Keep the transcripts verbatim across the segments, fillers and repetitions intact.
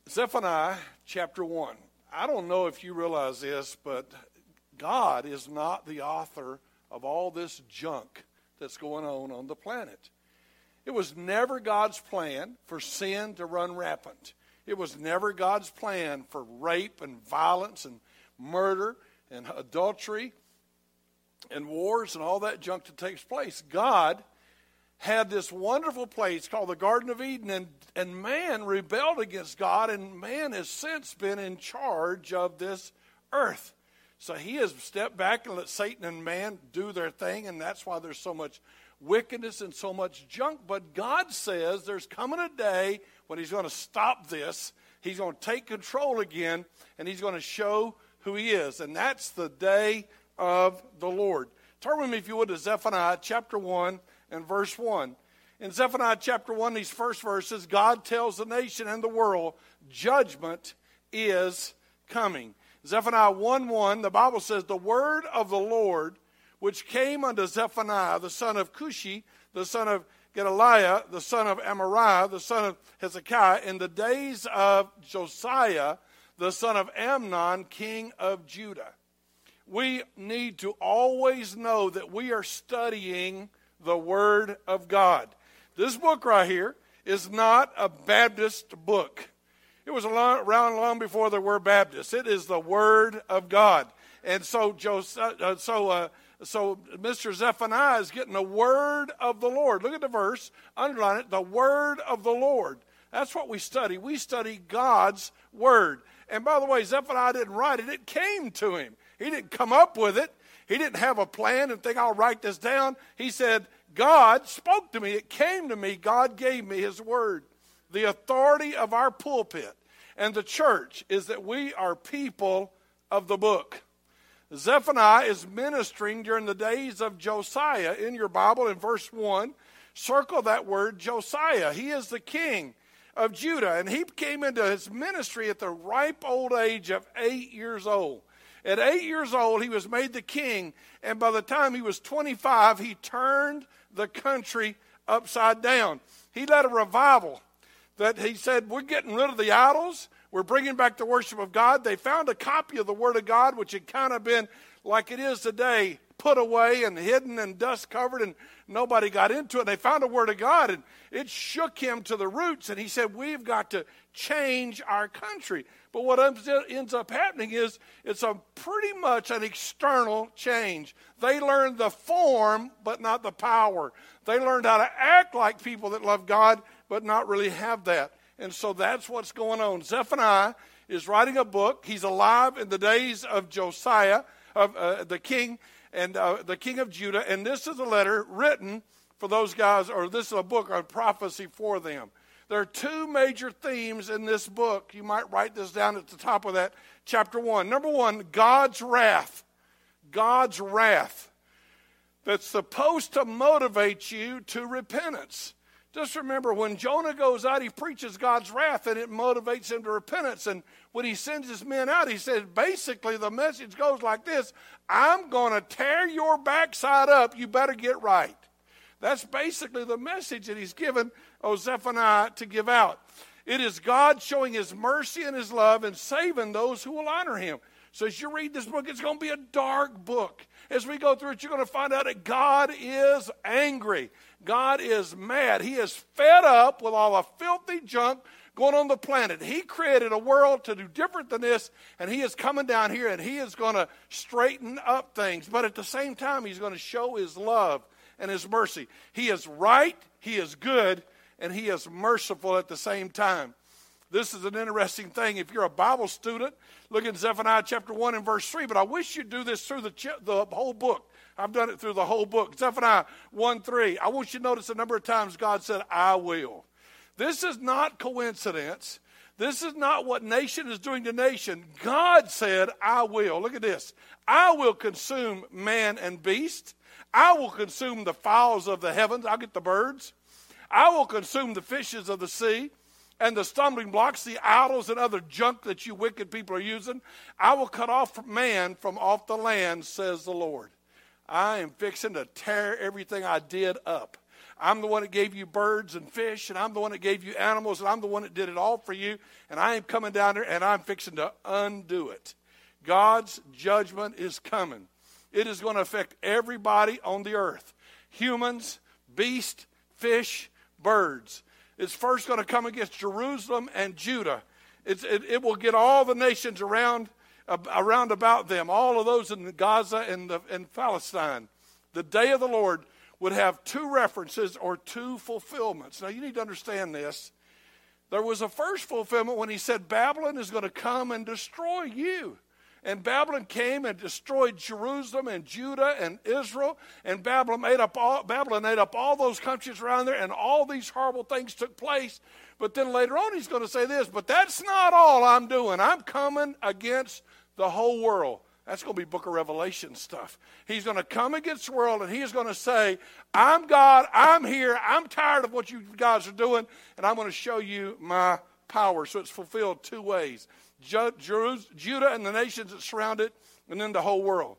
Zephaniah chapter one. I don't know if you realize this, but God is not the author of all this junk that's going on on the planet. It was never God's plan for sin to run rampant. It was never God's plan for rape and violence and murder and adultery and wars and all that junk to take place. God had this wonderful place called the Garden of Eden, and, and man rebelled against God, and man has since been in charge of this earth. So he has stepped back and let Satan and man do their thing, and that's why there's so much wickedness and so much junk. But God says there's coming a day when he's going to stop this. He's going to take control again, and he's going to show who he is, and that's the day of the Lord. Turn with me, if you would, to Zephaniah chapter one and verse one. In Zephaniah chapter one, these first verses, God tells the nation and the world, judgment is coming. Zephaniah one one, the Bible says, the word of the Lord, which came unto Zephaniah, the son of Cushi, the son of Gedaliah, the son of Amariah, the son of Hezekiah, in the days of Josiah, the son of Amnon, king of Judah. We need to always know that we are studying the Word of God. This book right here is not a Baptist book. It was around long before there were Baptists. It is the Word of God. And so, uh, so, uh, so Mister Zephaniah is getting the Word of the Lord. Look at the verse, underline it, the Word of the Lord. That's what we study. We study God's Word. And by the way, Zephaniah didn't write it. It came to him. He didn't come up with it. He didn't have a plan and think, I'll write this down. He said, God spoke to me. It came to me. God gave me his word. The authority of our pulpit and the church is that we are people of the book. Zephaniah is ministering during the days of Josiah. In your Bible, in verse one, circle that word Josiah. He is the king of Judah, and he came into his ministry at the ripe old age of eight years old. At eight years old, he was made the king, and by the time he was twenty-five, he turned the country upside down. He led a revival that he said, we're getting rid of the idols. We're bringing back the worship of God. They found a copy of the Word of God, which had kind of been like it is today, put away and hidden and dust covered, and nobody got into it. They found a Word of God, and it shook him to the roots, and he said, we've got to change our country. But what ends up happening is it's a pretty much an external change. They learned the form, but not the power. They learned how to act like people that love God, but not really have that. And so that's what's going on. Zephaniah is writing a book. He's alive in the days of Josiah, of uh, the king, and uh, the king of Judah. And this is a letter written for those guys, or this is a book on prophecy for them. There are two major themes in this book. You might write this down at the top of that, chapter one. Number one, God's wrath. God's wrath. That's supposed to motivate you to repentance. Just remember, when Jonah goes out, he preaches God's wrath, and it motivates him to repentance. And when he sends his men out, he says, basically the message goes like this: I'm going to tear your backside up. You better get right. That's basically the message that he's given oh, Zephaniah to give out. It is God showing his mercy and his love and saving those who will honor him. So as you read this book, it's going to be a dark book. As we go through it, you're going to find out that God is angry. God is mad. He is fed up with all the filthy junk going on the planet. He created a world to do different than this, and he is coming down here, and he is going to straighten up things. But at the same time, he's going to show his love and his mercy. He is right, he is good, and he is merciful at the same time. This is an interesting thing. If you're a Bible student, look at Zephaniah chapter one and verse three. But I wish you'd do this through the, the whole book. I've done it through the whole book. Zephaniah one three. I want you to notice a number of times God said, I will. This is not coincidence. This is not what nation is doing to nation. God said, I will. Look at this. I will consume man and beast. I will consume the fowls of the heavens. I'll get the birds. I will consume the fishes of the sea and the stumbling blocks, the idols and other junk that you wicked people are using. I will cut off man from off the land, says the Lord. I am fixing to tear everything I did up. I'm the one that gave you birds and fish, and I'm the one that gave you animals, and I'm the one that did it all for you, and I am coming down there, and I'm fixing to undo it. God's judgment is coming. It is going to affect everybody on the earth. Humans, beasts, fish, birds. It's first going to come against Jerusalem and Judah. It's, it, it will get all the nations around, uh, around about them, all of those in Gaza and, the, and Palestine. The day of the Lord would have two references or two fulfillments. Now, you need to understand this. There was a first fulfillment when he said Babylon is going to come and destroy you. And Babylon came and destroyed Jerusalem and Judah and Israel. And Babylon ate up all, Babylon ate up all those countries around there, and all these horrible things took place. But then later on he's going to say this, but that's not all I'm doing. I'm coming against the whole world. That's going to be Book of Revelation stuff. He's going to come against the world, and he's going to say, I'm God, I'm here, I'm tired of what you guys are doing, and I'm going to show you my power. So it's fulfilled two ways. Judah and the nations that surround it, and then the whole world.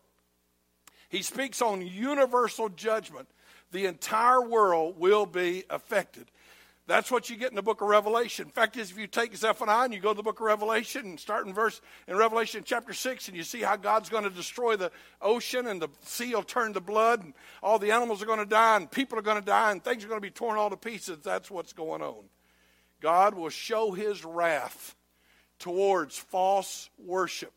He speaks on universal judgment. The entire world will be affected. That's what you get in the book of Revelation. In fact, is if you take Zephaniah and you go to the book of Revelation and start in verse in Revelation chapter six, and you see how God's going to destroy the ocean, and the sea will turn to blood, and all the animals are going to die, and people are going to die, and things are going to be torn all to pieces. That's what's going on. God will show his wrath towards false worship.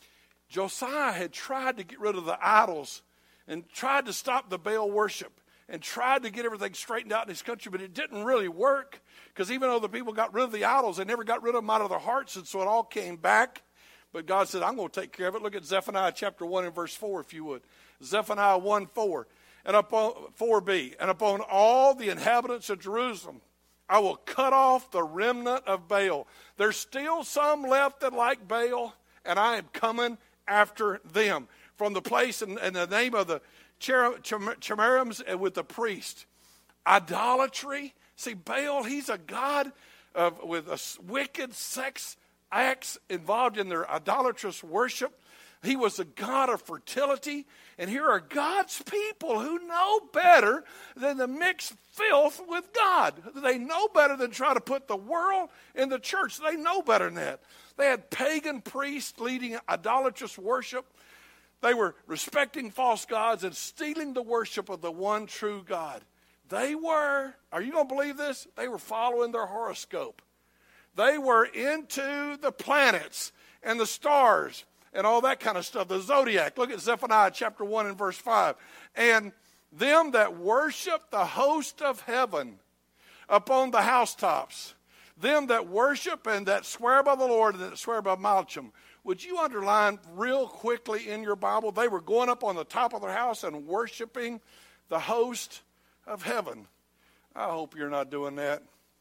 Josiah had tried to get rid of the idols and tried to stop the Baal worship and tried to get everything straightened out in his country, but it didn't really work, because even though the people got rid of the idols, they never got rid of them out of their hearts, and so it all came back. But God said, I'm going to take care of it. Look at Zephaniah chapter one and verse four, if you would. Zephaniah one four, and upon four b, and upon all the inhabitants of Jerusalem I will cut off the remnant of Baal. There's still some left that like Baal, and I am coming after them. From the place in, in the name of the Chemarims and with the priest. Idolatry. See, Baal, he's a god of, with a wicked sex acts involved in their idolatrous worship. He was a god of fertility. And here are God's people who know better than to mix filth with God. They know better than try to put the world in the church. They know better than that. They had pagan priests leading idolatrous worship. They were respecting false gods and stealing the worship of the one true God. They were, are you going to believe this? They were following their horoscope. They were into the planets and the stars and all that kind of stuff, the zodiac. Look at Zephaniah chapter one and verse five. And them that worship the host of heaven upon the housetops, them that worship and that swear by the Lord and that swear by Malcham. Would you underline real quickly in your Bible, they were going up on the top of their house and worshiping the host of heaven. I hope you're not doing that.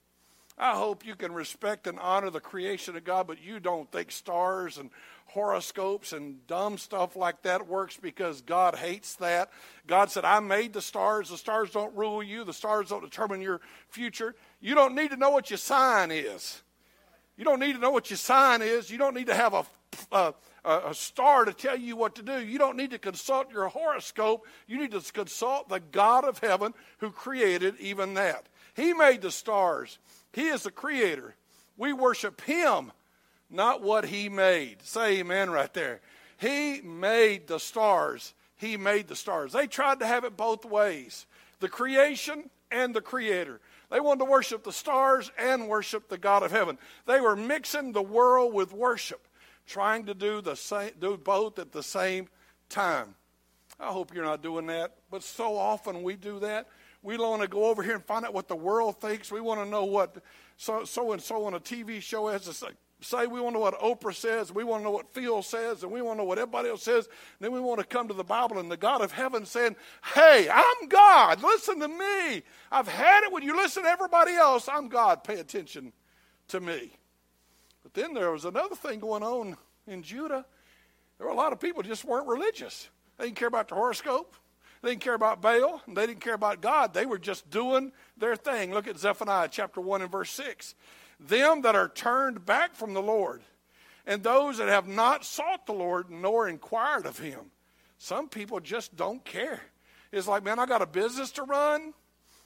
I hope you can respect and honor the creation of God, but you don't think stars and horoscopes and dumb stuff like that works, because God hates that. God said, I made the stars. The stars don't rule you. The stars don't determine your future. You don't need to know what your sign is. You don't need to know what your sign is. You don't need to have a, a, a star to tell you what to do. You don't need to consult your horoscope. You need to consult the God of heaven who created even that. He made the stars. He is the creator. We worship him, not what he made. Say amen right there. He made the stars. He made the stars. They tried to have it both ways. The creation and the creator. They wanted to worship the stars and worship the God of heaven. They were mixing the world with worship, trying to do the same, do both at the same time. I hope you're not doing that, but so often we do that. We want to go over here and find out what the world thinks. We want to know what so, so and so on a T V show has to say. Say we want to know what Oprah says, we want to know what Phil says, and we want to know what everybody else says. And then we want to come to the Bible and the God of heaven saying, hey, I'm God. Listen to me. I've had it when you listen to everybody else. I'm God. Pay attention to me. But then there was another thing going on in Judah. There were a lot of people who just weren't religious. They didn't care about the horoscope. They didn't care about Baal. And they didn't care about God. They were just doing their thing. Look at Zephaniah chapter one and verse six. Them that are turned back from the Lord, and those that have not sought the Lord nor inquired of him. Some people just don't care. It's like, man, I got a business to run.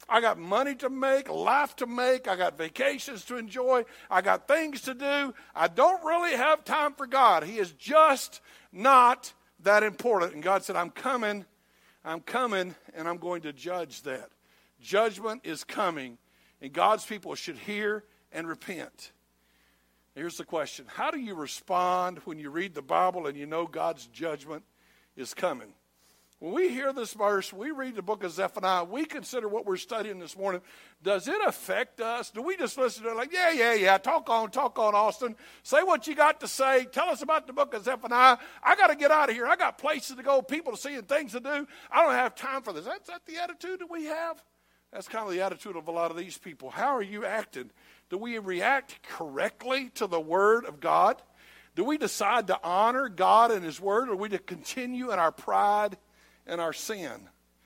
I got money to make, life to make. I got vacations to enjoy. I got things to do. I don't really have time for God. He is just not that important. And God said, I'm coming, I'm coming, and I'm going to judge that. Judgment is coming, and God's people should hear and repent. Here's the question. How do you respond when you read the Bible and you know God's judgment is coming? When we hear this verse, we read the book of Zephaniah, we consider what we're studying this morning. Does it affect us? Do we just listen to it like, yeah, yeah, yeah, talk on, talk on, Austin. Say what you got to say. Tell us about the book of Zephaniah. I got to get out of here. I got places to go, people to see, and things to do. I don't have time for this. That's that the attitude that we have? That's kind of the attitude of a lot of these people. How are you acting? Do we react correctly to the Word of God? Do we decide to honor God and His Word, or are we to continue in our pride and our sin?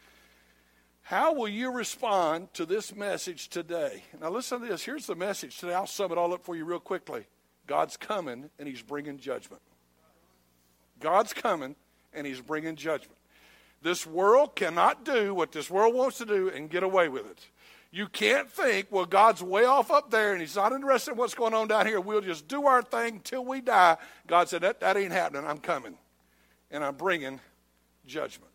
How will you respond to this message today? Now listen to this. Here's the message today. I'll sum it all up for you real quickly. God's coming, and He's bringing judgment. God's coming, and He's bringing judgment. This world cannot do what this world wants to do and get away with it. You can't think, well, God's way off up there and He's not interested in what's going on down here. We'll just do our thing till we die. God said, that, that ain't happening. I'm coming, and I'm bringing judgment.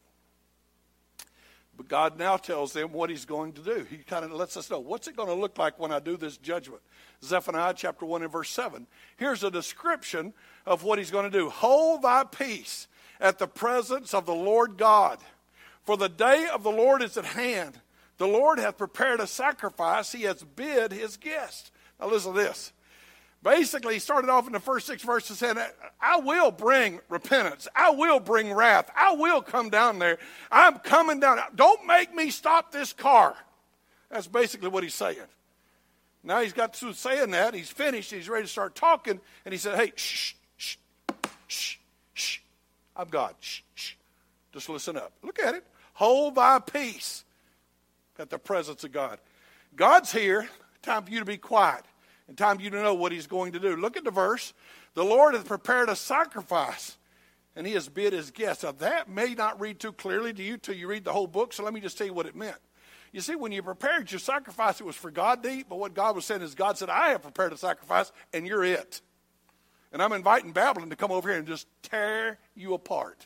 But God now tells them what He's going to do. He kind of lets us know, what's it going to look like when I do this judgment? Zephaniah chapter one and verse seven. Here's a description of what He's going to do. Hold thy peace at the presence of the Lord God, for the day of the Lord is at hand. The Lord hath prepared a sacrifice. He has bid His guests. Now listen to this. Basically, he started off in the first six verses saying, I will bring repentance. I will bring wrath. I will come down there. I'm coming down. Don't make me stop this car. That's basically what he's saying. Now he's got through saying that. He's finished. He's ready to start talking. And he said, hey, shh, shh, shh, shh. I'm God. Shh, shh. Just listen up. Look at it. Hold thy peace at the presence of God. God's here. Time for you to be quiet. And time for you to know what He's going to do. Look at the verse. The Lord hath prepared a sacrifice, and He has bid His guests. Now that may not read too clearly to you till you read the whole book, so let me just tell you what it meant. You see, when you prepared your sacrifice, it was for God to eat, but what God was saying is, God said, I have prepared a sacrifice, and you're it. And I'm inviting Babylon to come over here and just tear you apart.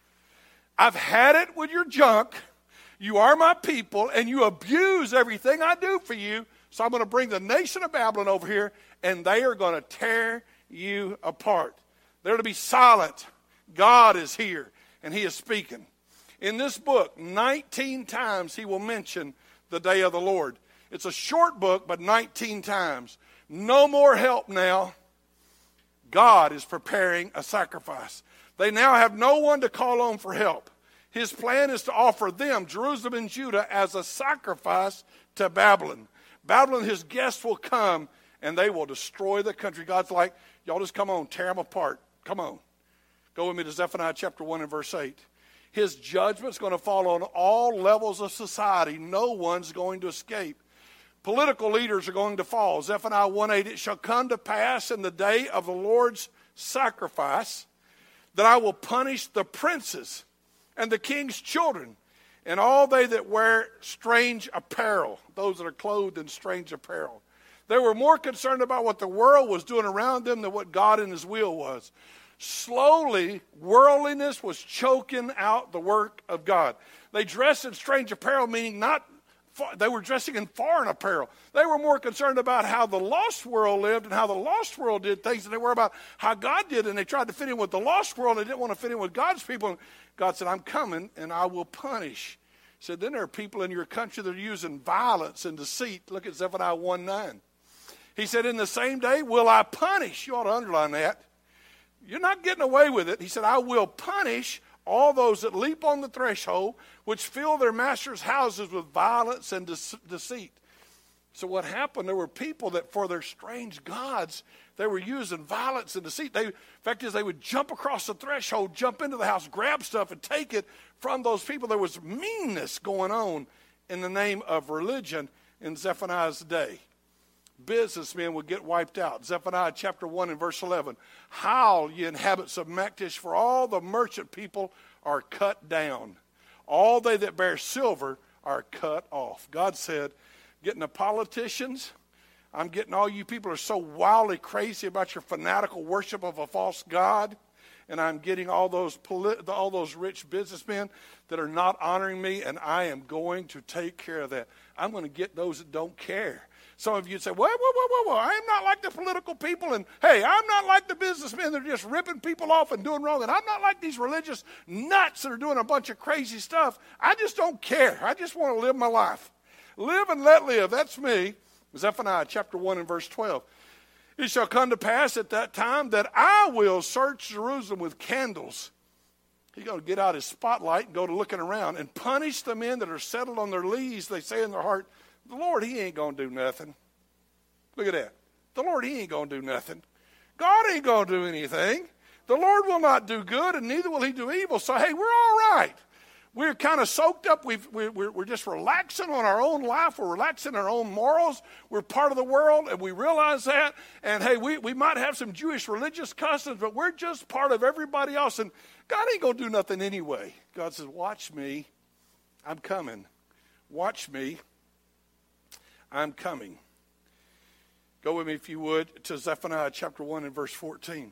I've had it with your junk. You are my people, and you abuse everything I do for you. So I'm going to bring the nation of Babylon over here, and they are going to tear you apart. They're to be silent. God is here, and He is speaking. In this book, nineteen times He will mention the day of the Lord. It's a short book, but nineteen times. No more help now. God is preparing a sacrifice. They now have no one to call on for help. His plan is to offer them, Jerusalem and Judah, as a sacrifice to Babylon. Babylon, His guests will come, and they will destroy the country. God's like, y'all just come on, tear them apart. Come on. Go with me to Zephaniah chapter one and verse eight. His judgment's going to fall on all levels of society. No one's going to escape. Political leaders are going to fall. Zephaniah one eight, it shall come to pass in the day of the Lord's sacrifice that I will punish the princes and the king's children, and all they that wear strange apparel, those that are clothed in strange apparel. They were more concerned about what the world was doing around them than what God in His will was. Slowly, worldliness was choking out the work of God. They dressed in strange apparel, meaning not, they were dressing in foreign apparel. They were more concerned about how the lost world lived and how the lost world did things than they were about how God did. And they tried to fit in with the lost world. They didn't want to fit in with God's people. God said, I'm coming and I will punish. He said, then there are people in your country that are using violence and deceit. Look at Zephaniah one nine. He said, in the same day will I punish. You ought to underline that. You're not getting away with it. He said, I will punish all those that leap on the threshold, which fill their master's houses with violence and deceit. So what happened, there were people that for their strange gods, they were using violence and deceit. They, in fact, is they would jump across the threshold, jump into the house, grab stuff, and take it from those people. There was meanness going on in the name of religion in Zephaniah's day. Businessmen would get wiped out. Zephaniah chapter one and verse eleven. Howl, ye inhabitants of Maktesh, for all the merchant people are cut down. All they that bear silver are cut off. God said, getting the politicians, I'm getting all you people who are so wildly crazy about your fanatical worship of a false god, and I'm getting all those polit- all those rich businessmen that are not honoring me, and I am going to take care of that. I'm going to get those that don't care. Some of you say, whoa, whoa, whoa, whoa, whoa, I am not like the political people, and hey, I'm not like the businessmen that are just ripping people off and doing wrong, and I'm not like these religious nuts that are doing a bunch of crazy stuff. I just don't care. I just want to live my life. Live and let live. That's me. Zephaniah chapter one and verse twelve. It shall come to pass at that time that I will search Jerusalem with candles. He's going to get out his spotlight and go to looking around and punish the men that are settled on their lees. They say in their heart, the Lord, he ain't going to do nothing. Look at that. The Lord, he ain't going to do nothing. God ain't going to do anything. The Lord will not do good, and neither will he do evil. So, hey, we're all right. We're kind of soaked up. We've, we're, we're just relaxing on our own life. We're relaxing our own morals. We're part of the world, and we realize that. And, hey, we, we might have some Jewish religious customs, but we're just part of everybody else. And God ain't going to do nothing anyway. God says, watch me. I'm coming. Watch me. I'm coming. Go with me, if you would, to Zephaniah chapter one and verse fourteen.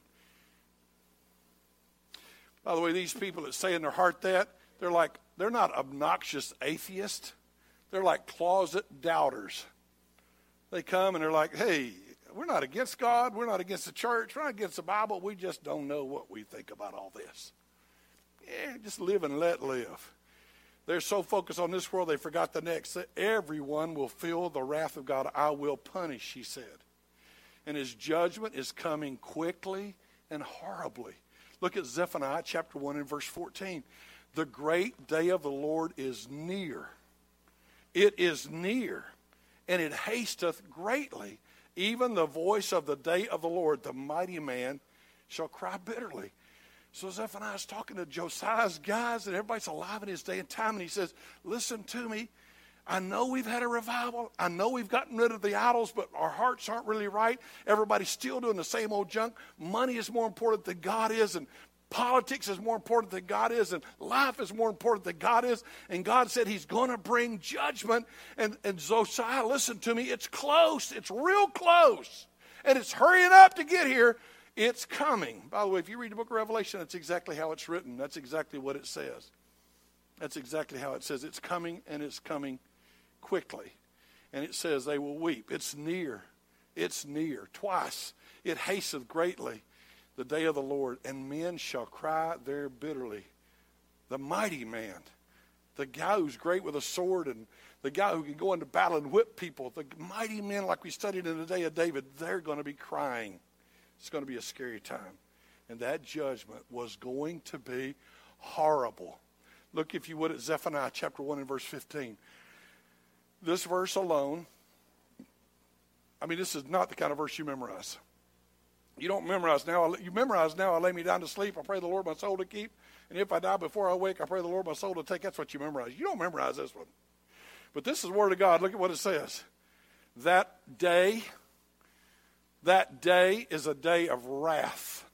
By the way, these people that say in their heart that, they're like, they're not obnoxious atheists. They're like closet doubters. They come and they're like, hey, we're not against God. We're not against the church. We're not against the Bible. We just don't know what we think about all this. Yeah, just live and let live. They're so focused on this world, they forgot the next. That everyone will feel the wrath of God. I will punish, he said. And his judgment is coming quickly and horribly. Look at Zephaniah chapter one and verse fourteen. The great day of the Lord is near. It is near, and it hasteth greatly. Even the voice of the day of the Lord, the mighty man, shall cry bitterly. So Zephaniah is talking to Josiah's guys, and everybody's alive in his day and time, and he says, listen to me. I know we've had a revival. I know we've gotten rid of the idols, but our hearts aren't really right. Everybody's still doing the same old junk. Money is more important than God is, and politics is more important than God is, and life is more important than God is. And God said he's going to bring judgment. And, and Josiah, listen to me, it's close. It's real close. And it's hurrying up to get here. It's coming. By the way, if you read the book of Revelation, that's exactly how it's written. That's exactly what it says. That's exactly how it says. It's coming, and it's coming quickly. And it says they will weep. It's near. It's near. Twice. It hasteth greatly the day of the Lord, and men shall cry there bitterly. The mighty man, the guy who's great with a sword, and the guy who can go into battle and whip people, the mighty men like we studied in the day of David, they're going to be crying. It's going to be a scary time. And that judgment was going to be horrible. Look, if you would, at Zephaniah chapter one and verse fifteen. This verse alone, I mean, this is not the kind of verse you memorize. You don't memorize now. You memorize now, I lay me down to sleep. I pray the Lord my soul to keep. And if I die before I wake, I pray the Lord my soul to take. That's what you memorize. You don't memorize this one. But this is the word of God. Look at what it says. That day, that day is a day of wrath.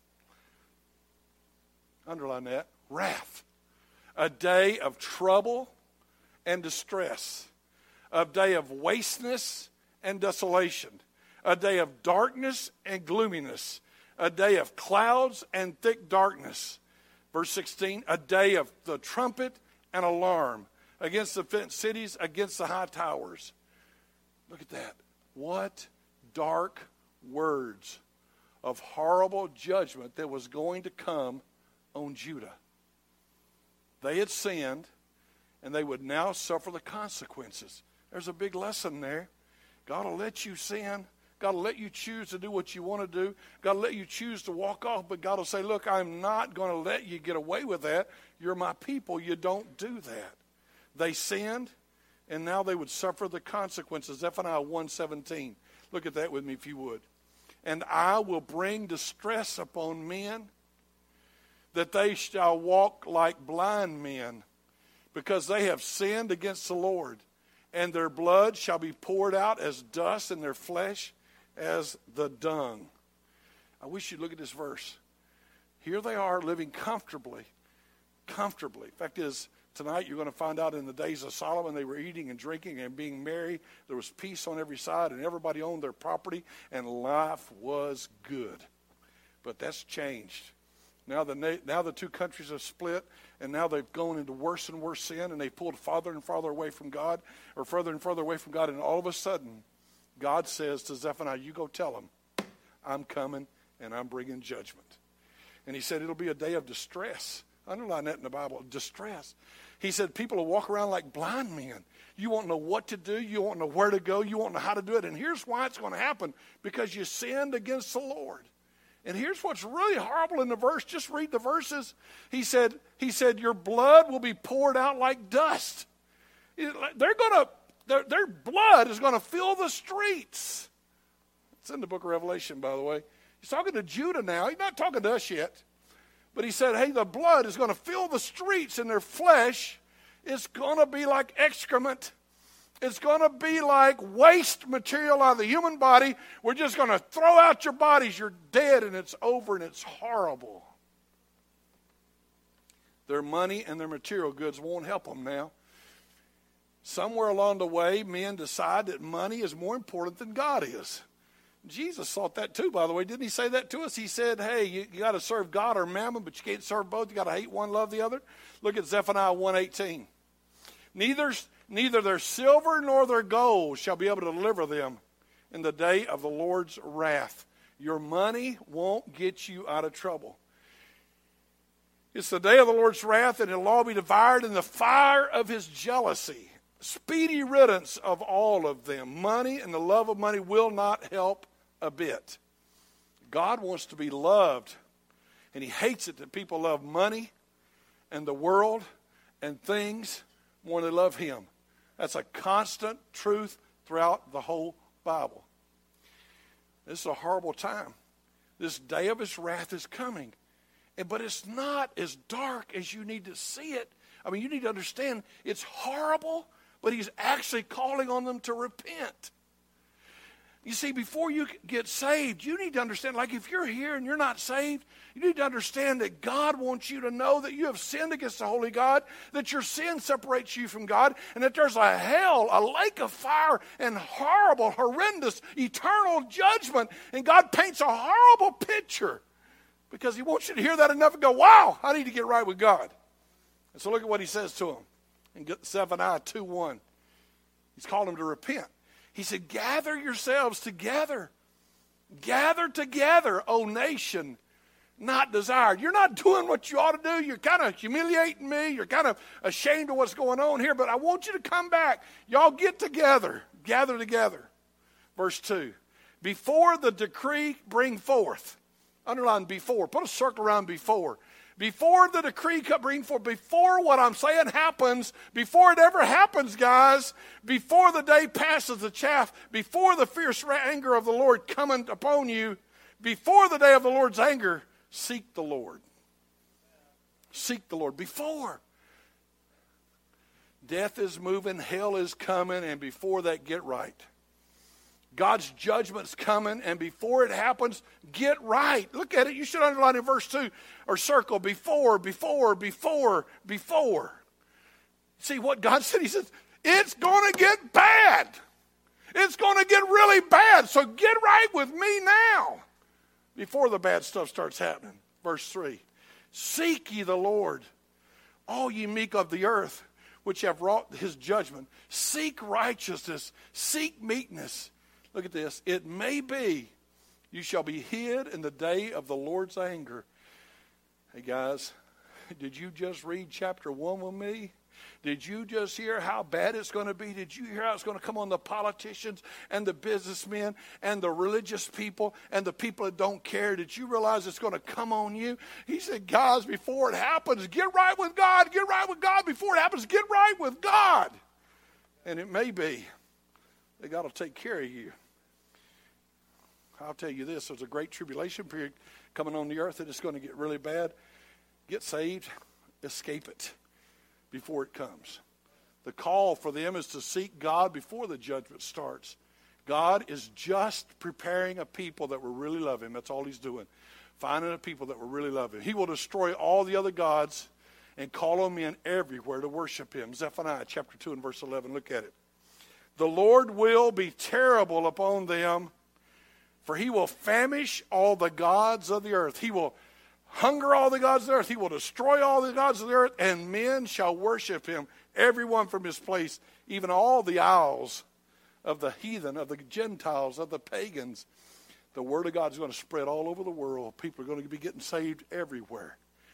Underline that. Wrath. A day of trouble and distress. A day of wasteness and desolation. A day of darkness and gloominess. A day of clouds and thick darkness. Verse sixteen, a day of the trumpet and alarm against the fenced cities, against the high towers. Look at that. What dark words of horrible judgment that was going to come on Judah. They had sinned, and they would now suffer the consequences. There's a big lesson there. God will let you sin. God will let you choose to do what you want to do. God will let you choose to walk off, but God will say, look, I'm not going to let you get away with that. You're my people. You don't do that. They sinned, and now they would suffer the consequences. Zephaniah one seventeen. Look at that with me if you would. And I will bring distress upon men, that they shall walk like blind men, because they have sinned against the Lord. And their blood shall be poured out as dust, and their flesh as the dung. I wish you'd look at this verse. Here they are living comfortably. Comfortably. In fact is, Tonight you're going to find out in the days of Solomon they were eating and drinking and being merry. There was peace on every side and everybody owned their property and life was good. But that's changed. Now the, now the two countries have split and now they've gone into worse and worse sin and they've pulled farther and farther away from God or further and further away from God. And all of a sudden God says to Zephaniah, you go tell them I'm coming and I'm bringing judgment. And he said it'll be a day of distress. Underline that in the Bible, distress. He said people will walk around like blind men. You won't know what to do. You won't know where to go. You won't know how to do it. And here's why it's going to happen. Because you sinned against the Lord. And here's what's really horrible in the verse. Just read the verses. He said, he said, your blood will be poured out like dust. They're going to, their, their blood is going to fill the streets. It's in the book of Revelation, by the way. He's talking to Judah now. He's not talking to us yet. But he said, hey, the blood is going to fill the streets and their flesh is going to be like excrement. It's going to be like waste material out of the human body. We're just going to throw out your bodies. You're dead and it's over and it's horrible. Their money and their material goods won't help them now. Somewhere along the way, men decide that money is more important than God is. Jesus thought that too, by the way. Didn't he say that to us? He said, hey, you, you got to serve God or mammon, but you can't serve both. You got to hate one, love the other. Look at Zephaniah one eighteen. Neither, neither their silver nor their gold shall be able to deliver them in the day of the Lord's wrath. Your money won't get you out of trouble. It's the day of the Lord's wrath, and it'll all be devoured in the fire of his jealousy. Speedy riddance of all of them. Money and the love of money will not help a bit. God wants to be loved, and he hates it that people love money and the world and things more than they love him. That's a constant truth throughout the whole Bible. This is a horrible time. This day of his wrath is coming. But it's not as dark as you need to see it. I mean, you need to understand it's horrible, but he's actually calling on them to repent. You see, before you get saved, you need to understand, like if you're here and you're not saved, you need to understand that God wants you to know that you have sinned against the holy God, that your sin separates you from God, and that there's a hell, a lake of fire, and horrible, horrendous, eternal judgment. And God paints a horrible picture because he wants you to hear that enough and go, wow, I need to get right with God. And so look at what he says to him in Zephaniah two one. He's called them to repent. He said, gather yourselves together. Gather together, O nation, not desired. You're not doing what you ought to do. You're kind of humiliating me. You're kind of ashamed of what's going on here. But I want you to come back. Y'all get together. Gather together. Verse two. Before the decree bring forth. Underline before. Put a circle around before. Before the decree bring forth, before what I'm saying happens, before it ever happens, guys, before the day passes the chaff, before the fierce anger of the Lord coming upon you, before the day of the Lord's anger, seek the Lord. Seek the Lord. Before. Death is moving, hell is coming, and before that, get right. God's judgment's coming, and before it happens, get right. Look at it. You should underline in verse two or circle before, before, before, before. See what God said? He says, it's going to get bad. It's going to get really bad. So get right with me now before the bad stuff starts happening. Verse three. Seek ye the Lord, all ye meek of the earth, which have wrought his judgment. Seek righteousness. Seek meekness. Look at this. It may be you shall be hid in the day of the Lord's anger. Hey guys, did you just read chapter one with me? Did you just hear how bad it's going to be? Did you hear how it's going to come on the politicians and the businessmen and the religious people and the people that don't care? Did you realize it's going to come on you? He said, guys, before it happens, get right with God. Get right with God. Before it happens, get right with God. And it may be that God will take care of you. I'll tell you this, there's a great tribulation period coming on the earth and it's going to get really bad. Get saved, escape it before it comes. The call for them is to seek God before the judgment starts. God is just preparing a people that will really love him. That's all he's doing. Finding a people that will really love him. He will destroy all the other gods and call on men everywhere to worship him. Zephaniah chapter two and verse eleven. Look at it. The Lord will be terrible upon them, for he will famish all the gods of the earth. He will hunger all the gods of the earth. He will destroy all the gods of the earth, and men shall worship him, everyone from his place, even all the isles of the heathen, of the Gentiles, of the pagans. The word of God is going to spread all over the world. People are going to be getting saved everywhere.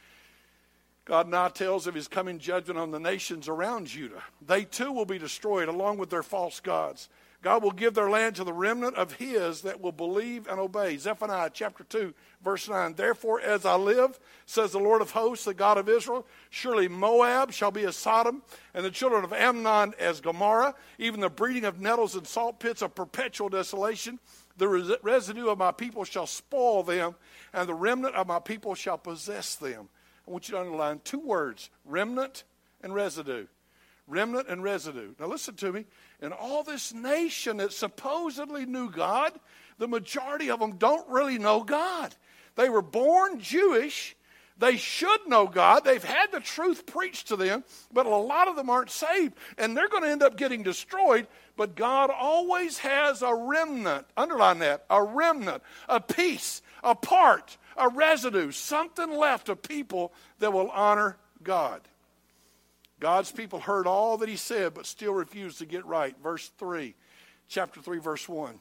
God now tells of his coming judgment on the nations around Judah. They too will be destroyed along with their false gods. God will give their land to the remnant of his that will believe and obey. Zephaniah chapter two, verse nine. Therefore, as I live, says the Lord of hosts, the God of Israel, surely Moab shall be as Sodom, and the children of Ammon as Gomorrah, even the breeding of nettles and salt pits of perpetual desolation. The res- residue of my people shall spoil them, and the remnant of my people shall possess them. I want you to underline two words, remnant and residue. Remnant and residue. Now listen to me. In all this nation that supposedly knew God, the majority of them don't really know God. They were born Jewish. They should know God. They've had the truth preached to them, but a lot of them aren't saved, and they're going to end up getting destroyed. But God always has a remnant. Underline that. A remnant. A piece. A part. A residue. Something left of people that will honor God. God's people heard all that he said, but still refused to get right. Verse three, chapter three, verse one.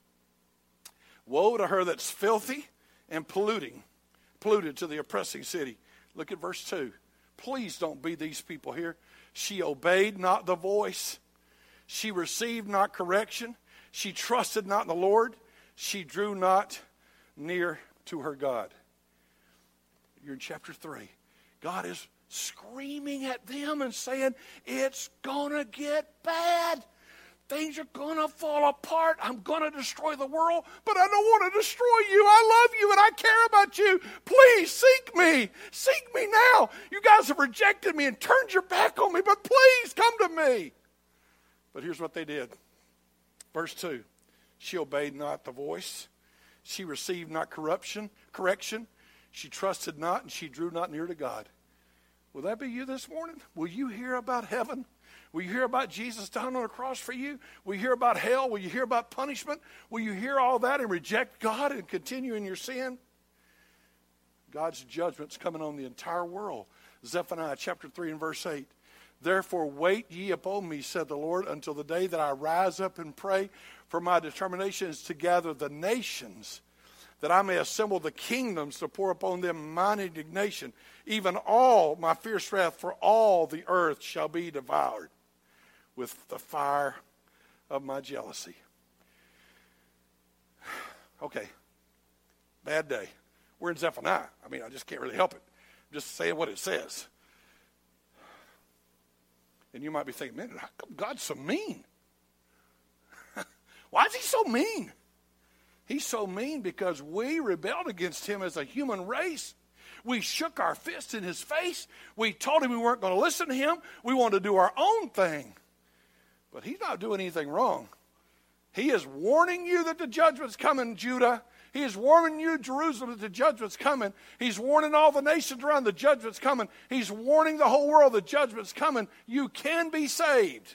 Woe to her that's filthy and polluting, polluted to the oppressing city. Look at verse two. Please don't be these people here. She obeyed not the voice. She received not correction. She trusted not in the Lord. She drew not near to her God. You're in chapter three. God is screaming at them and saying, it's going to get bad. Things are going to fall apart. I'm going to destroy the world, but I don't want to destroy you. I love you and I care about you. Please seek me. Seek me now. You guys have rejected me and turned your back on me, but please come to me. But here's what they did. Verse two, she obeyed not the voice. She received not corruption, correction. She trusted not and she drew not near to God. Will that be you this morning? Will you hear about heaven? Will you hear about Jesus dying on the cross for you? Will you hear about hell? Will you hear about punishment? Will you hear all that and reject God and continue in your sin? God's judgment's coming on the entire world. Zephaniah chapter three and verse eight. Therefore wait ye upon me, said the Lord, until the day that I rise up and pray. For my determination is to gather the nations, that I may assemble the kingdoms to pour upon them mine indignation. Even all my fierce wrath, for all the earth shall be devoured with the fire of my jealousy. Okay, bad day. We're in Zephaniah. I mean, I just can't really help it. I'm just saying what it says. And you might be thinking, man, how come God's so mean? Why is he so mean? He's so mean because we rebelled against him as a human race. We shook our fist in his face. We told him we weren't going to listen to him. We wanted to do our own thing. But he's not doing anything wrong. He is warning you that the judgment's coming, Judah. He is warning you, Jerusalem, that the judgment's coming. He's warning all the nations around the judgment's coming. He's warning the whole world the judgment's coming. You can be saved.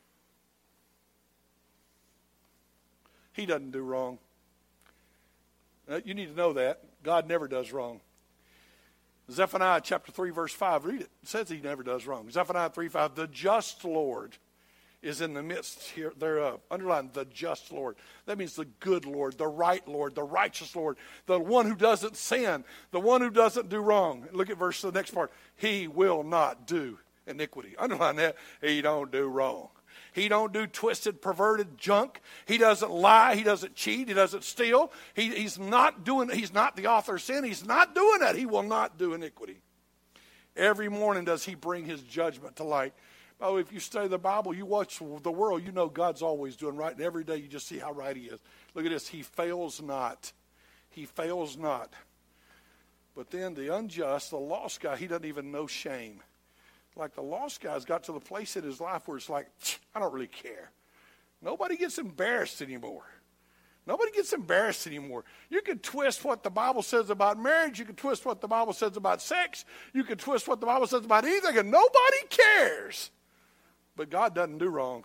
He doesn't do wrong. You need to know that. God never does wrong. Zephaniah chapter three, verse five. Read it. It says he never does wrong. Zephaniah three, five. The just Lord is in the midst here thereof. Underline the just Lord. That means the good Lord, the right Lord, the righteous Lord, the one who doesn't sin, the one who doesn't do wrong. Look at verse the next part. He will not do iniquity. Underline that. He don't do wrong. He don't do twisted, perverted junk. He doesn't lie. He doesn't cheat. He doesn't steal. He, he's not doing. He's not the author of sin. He's not doing that. He will not do iniquity. Every morning does he bring his judgment to light. Oh, if you study the Bible, you watch the world, you know God's always doing right. And every day you just see how right he is. Look at this. He fails not. He fails not. But then the unjust, the lost guy, he doesn't even know shame. Like the lost guy's got to the place in his life where it's like, I don't really care. Nobody gets embarrassed anymore. Nobody gets embarrassed anymore. You can twist what the Bible says about marriage. You can twist what the Bible says about sex. You can twist what the Bible says about anything, and nobody cares. But God doesn't do wrong.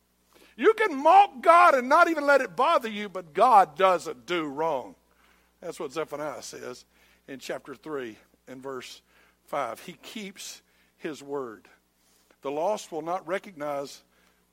You can mock God and not even let it bother you, but God doesn't do wrong. That's what Zephaniah says in chapter three and verse five. He keeps his word. The lost will not recognize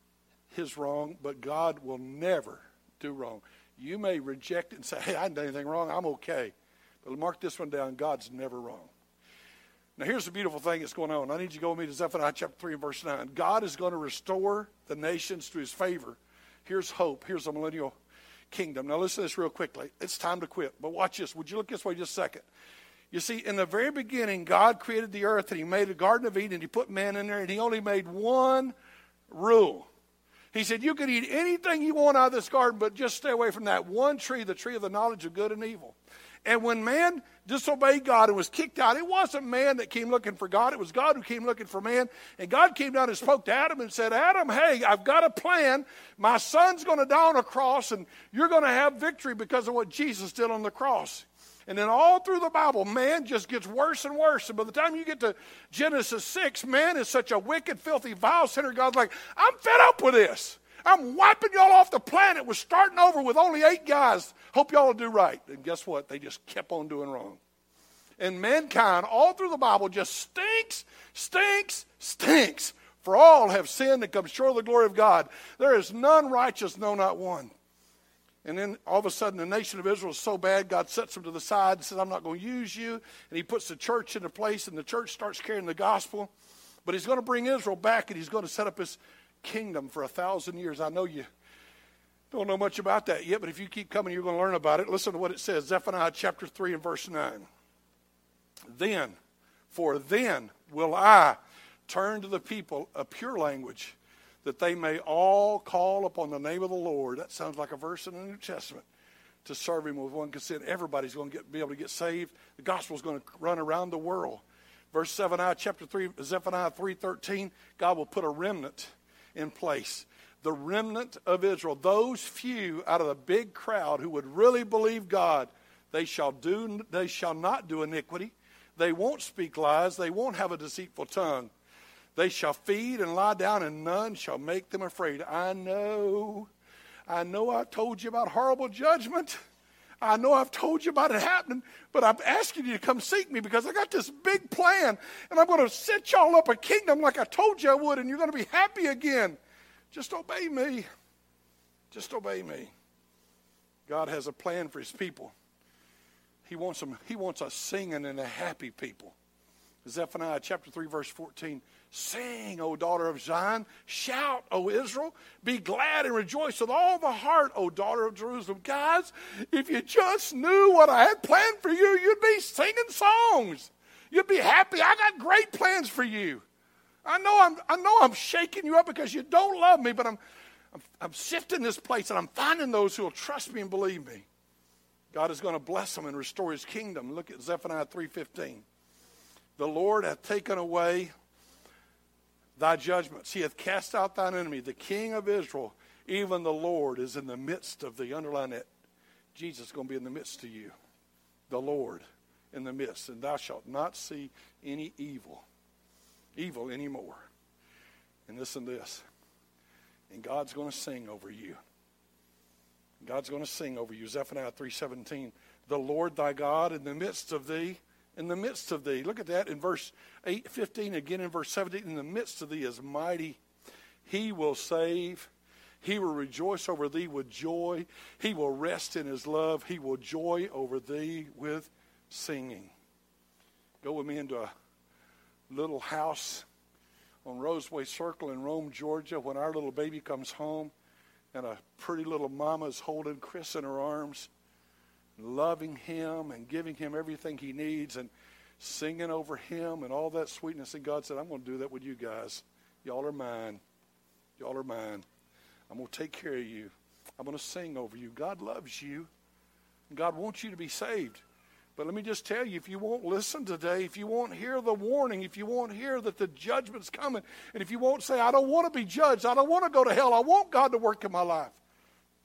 his wrong, but God will never do wrong. You may reject it and say, hey, I didn't do anything wrong. I'm okay. But mark this one down. God's never wrong. Now, here's the beautiful thing that's going on. I need you to go with me to Zephaniah chapter three and verse nine. God is going to restore the nations to his favor. Here's hope. Here's a millennial kingdom. Now, listen to this real quickly. It's time to quit. But watch this. Would you look this way just a second? You see, in the very beginning, God created the earth, and he made a Garden of Eden, and he put man in there, and he only made one rule. He said, you can eat anything you want out of this garden, but just stay away from that one tree, the tree of the knowledge of good and evil. And when man disobeyed God and was kicked out, it wasn't man that came looking for God. It was God who came looking for man. And God came down and spoke to Adam and said, Adam, hey, I've got a plan. My son's going to die on a cross, and you're going to have victory because of what Jesus did on the cross. And then all through the Bible, man just gets worse and worse. And by the time you get to Genesis six, man is such a wicked, filthy, vile sinner. God's like, I'm fed up with this. I'm wiping y'all off the planet. We're starting over with only eight guys. Hope y'all will do right. And guess what? They just kept on doing wrong. And mankind, all through the Bible, just stinks, stinks, stinks. For all have sinned and come short of the glory of God. There is none righteous, no, not one. And then all of a sudden the nation of Israel is so bad, God sets them to the side and says, I'm not going to use you. And he puts the church into place, and the church starts carrying the gospel. But he's going to bring Israel back, and he's going to set up his kingdom for a thousand years. I know you don't know much about that yet, but if you keep coming, you're going to learn about it. Listen to what it says, Zephaniah chapter three and verse nine. Then, for then will I turn to the people a pure language, that they may all call upon the name of the Lord. That sounds like a verse in the New Testament. To serve him with one consent. Everybody's going to get, be able to get saved. The gospel is going to run around the world. Verse Zephaniah chapter three, Zephaniah three thirteen, God will put a remnant in place. The remnant of Israel, those few out of the big crowd who would really believe God, they shall do, they shall not do iniquity. They won't speak lies. They won't have a deceitful tongue. They shall feed and lie down, and none shall make them afraid. I know, I know I told you about horrible judgment. I know I've told you about it happening, but I'm asking you to come seek me because I got this big plan, and I'm going to set y'all up a kingdom like I told you I would, and you're going to be happy again. Just obey me. Just obey me. God has a plan for his people. He wants them, he wants us singing and a happy people. Zephaniah chapter three, verse fourteen. Sing, O daughter of Zion. Shout, O Israel. Be glad and rejoice with all the heart, O daughter of Jerusalem. Guys, if you just knew what I had planned for you, you'd be singing songs. You'd be happy. I got great plans for you. I know I'm, I know I'm shaking you up because you don't love me, but I'm, I'm, I'm sifting this place, and I'm finding those who will trust me and believe me. God is going to bless them and restore his kingdom. Look at Zephaniah three fifteen. The Lord hath taken away thy judgments. He hath cast out thine enemy. The King of Israel, even the Lord, is in the midst of the underline that Jesus is going to be in the midst of you. The Lord in the midst. And thou shalt not see any evil. Evil anymore. And listen to this. And God's going to sing over you. God's going to sing over you. Zephaniah three seventeen. The Lord thy God in the midst of thee. In the midst of thee. Look at that in verse eight, fifteen, again in verse seventeen. In the midst of thee is mighty. He will save. He will rejoice over thee with joy. He will rest in his love. He will joy over thee with singing. Go with me into a little house on Roseway Circle in Rome, Georgia, when our little baby comes home and a pretty little mama is holding Chris in her arms, loving him and giving him everything he needs and singing over him and all that sweetness. And God said, I'm going to do that with you guys. Y'all are mine. Y'all are mine. I'm going to take care of you. I'm going to sing over you. God loves you. God wants you to be saved. But let me just tell you, if you won't listen today, if you won't hear the warning, if you won't hear that the judgment's coming, and if you won't say, I don't want to be judged, I don't want to go to hell, I want God to work in my life.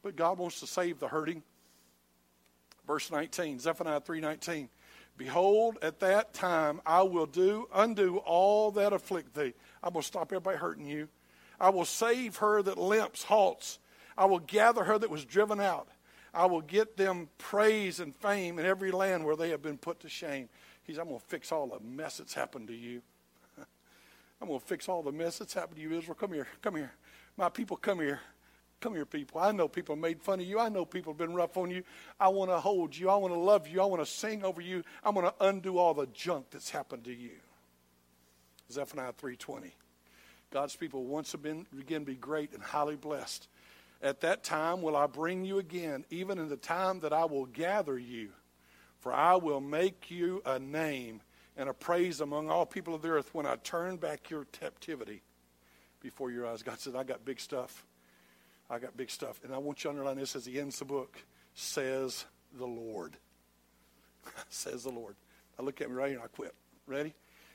but God wants to save the hurting. Verse nineteen, Zephaniah three nineteen. Behold, at that time I will do undo all that afflict thee. I will stop everybody hurting you. I will save her that limps, halts. I will gather her that was driven out. I will get them praise and fame in every land where they have been put to shame. He's, I'm going to fix all the mess that's happened to you. I'm going to fix all the mess that's happened to you, Israel. Come here, come here. My people, come here. Come here, people. I know people made fun of you. I know people have been rough on you. I want to hold you. I want to love you. I want to sing over you. I'm going to undo all the junk that's happened to you. Zephaniah three twenty. God's people once again be great and highly blessed. At that time will I bring you again, even in the time that I will gather you. For I will make you a name and a praise among all people of the earth when I turn back your captivity before your eyes. God said, I got big stuff. I got big stuff. And I want you to underline this as he ends the book. Says the Lord. Says the Lord. Now look at me right here and I quit. Ready?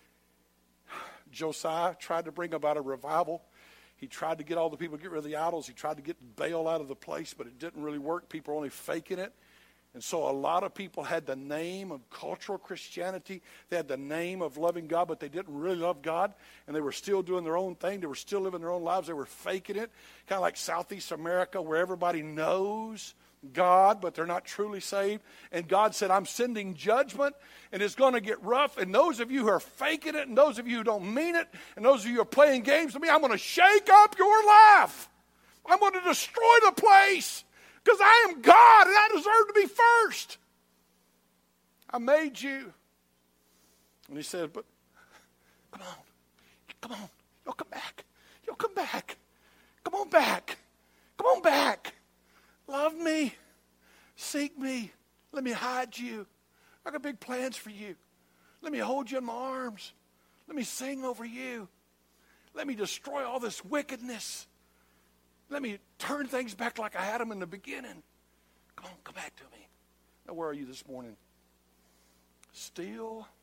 Josiah tried to bring about a revival. He tried to get all the people to get rid of the idols. He tried to get Baal out of the place, but it didn't really work. People were only faking it. And so a lot of people had the name of cultural Christianity. They had the name of loving God, but they didn't really love God. And they were still doing their own thing. They were still living their own lives. They were faking it. Kind of like Southeast America, where everybody knows God, but they're not truly saved. And God said, I'm sending judgment, and it's going to get rough. And those of you who are faking it, and those of you who don't mean it, and those of you who are playing games with me, I'm going to shake up your life. I'm going to destroy the place. Because I am God and I deserve to be first. I made you. And he said, but come on. Come on. You'll come back. You'll come back. Come on back. Come on back. Love me. Seek me. Let me hide you. I got big plans for you. Let me hold you in my arms. Let me sing over you. Let me destroy all this wickedness. Let me turn things back like I had them in the beginning. Come on, come back to me. Now, where are you this morning? Still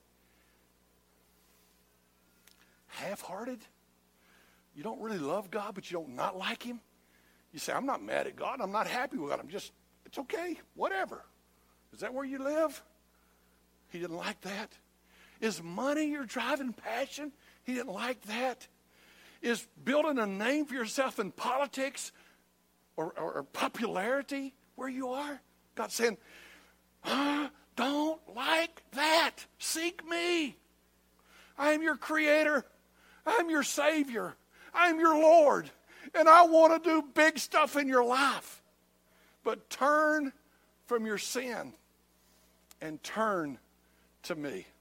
half-hearted? You don't really love God, but you don't not like him? You say, I'm not mad at God. I'm not happy with God. I'm just, it's okay, whatever. Is that where you live? He didn't like that. Is money your driving passion? He didn't like that. Is building a name for yourself in politics or, or, or popularity where you are? God's saying, I don't like that. Seek me. I am your creator. I am your savior. I am your Lord. And I want to do big stuff in your life. But turn from your sin and turn to me.